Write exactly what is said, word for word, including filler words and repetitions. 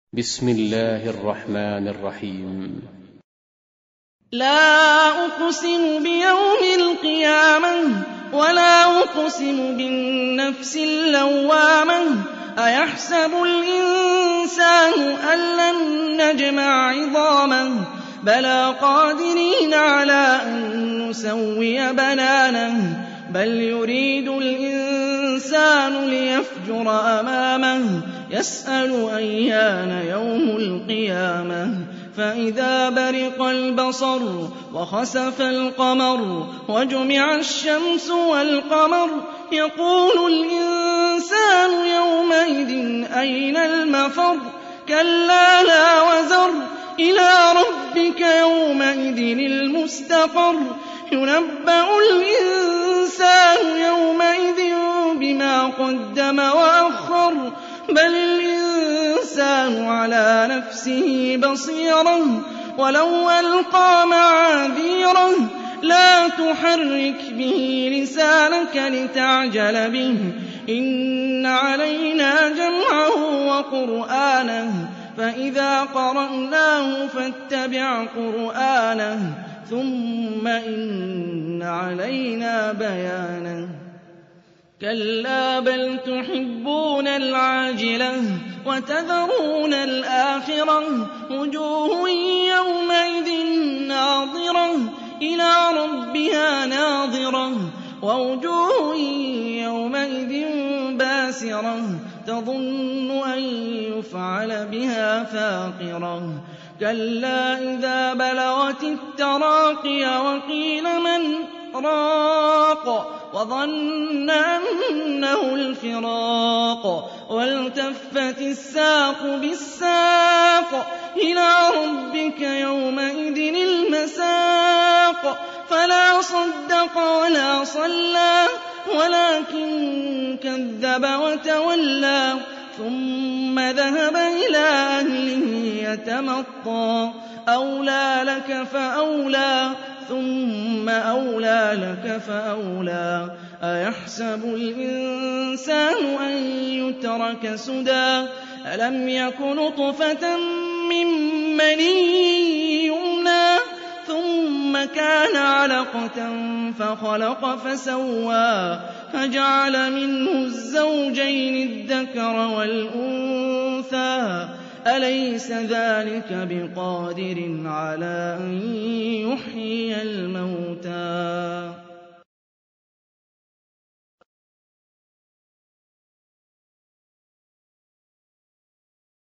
بسم الله الرحمن الرحيم. لا أقسم بيوم القيامة ولا أقسم بالنفس اللوامة أيحسب الإنسان أن لن نجمع عظامه بلى قادرين على أن نسوي بنانه بل يريد الإنسان ليفجر أمامه يسأل أيان يوم القيامة فإذا برق البصر وخسف القمر وجمع الشمس والقمر يقول الإنسان يومئذ أين المفر كلا لا وزر إلى ربك يومئذ المستقر ينبأ الإنسان يومئذ بما قدم وأخر بل الإنسان على نفسه بصيرة ولو ألقى معاذيره لا تحرك به لسانك لتعجل به إن علينا جمعه وقرآنه فإذا قرأناه فاتبع قرآنه ثم إن علينا بيانه كلا بل تحبون العاجلة وتذرون الآخرة وجوه يومئذ ناظرة إلى ربها ناظرة ووجوه يومئذ باسرة تظن أن يفعل بها فاقرة كلا إذا بلغت التراقي وقيل من راق وظن أنه الفراق والتفت الساق بالساق إلى ربك يومئذ المساق فلا صدق ولا صلى ولكن كذب وتولى ثم ذهب إلى أهله يتمطى أولى لك فأولى ثم أولى لك فأولى أيحسب الإنسان أن يترك سدى ألم يك نطفة من مني يمنى ثم كان علقة فخلق فسوى فجعل منه الزوجين الذكر والأنثى أليس ذلك بقادر على أن يحيي الموتى